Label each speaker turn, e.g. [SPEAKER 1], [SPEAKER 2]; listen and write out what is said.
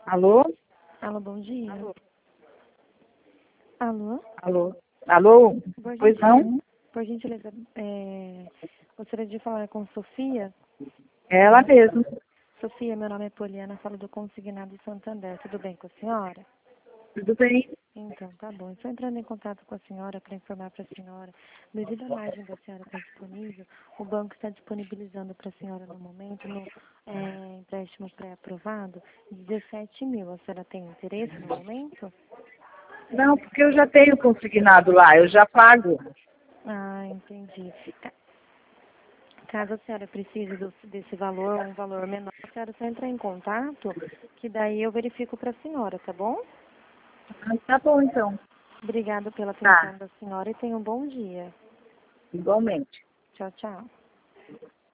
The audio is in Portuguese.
[SPEAKER 1] Alô?
[SPEAKER 2] Alô, bom dia. Alô?
[SPEAKER 1] Alô? Alô? Pois não?
[SPEAKER 2] Por gentileza, gostaria de falar com Sofia.
[SPEAKER 1] É ela mesmo.
[SPEAKER 2] Sofia, meu nome é Poliana, falo do Consignado Santander. Tudo bem com a senhora?
[SPEAKER 1] Tudo bem?
[SPEAKER 2] Então, tá bom. Estou entrando em contato com a senhora para informar para a senhora, devido à margem da senhora estar disponível, o banco está disponibilizando para a senhora no momento, no empréstimo pré-aprovado, 17 mil. A senhora tem interesse no momento?
[SPEAKER 1] Não, porque eu já tenho consignado lá, eu já pago.
[SPEAKER 2] Ah, entendi. Caso a senhora precise desse valor, um valor menor, a senhora só entra em contato, que daí eu verifico para a senhora, tá bom?
[SPEAKER 1] Ah, tá bom, então.
[SPEAKER 2] Obrigada pela
[SPEAKER 1] Tá,
[SPEAKER 2] atenção da senhora e tenha um bom dia.
[SPEAKER 1] igualmente.
[SPEAKER 2] Tchau, tchau.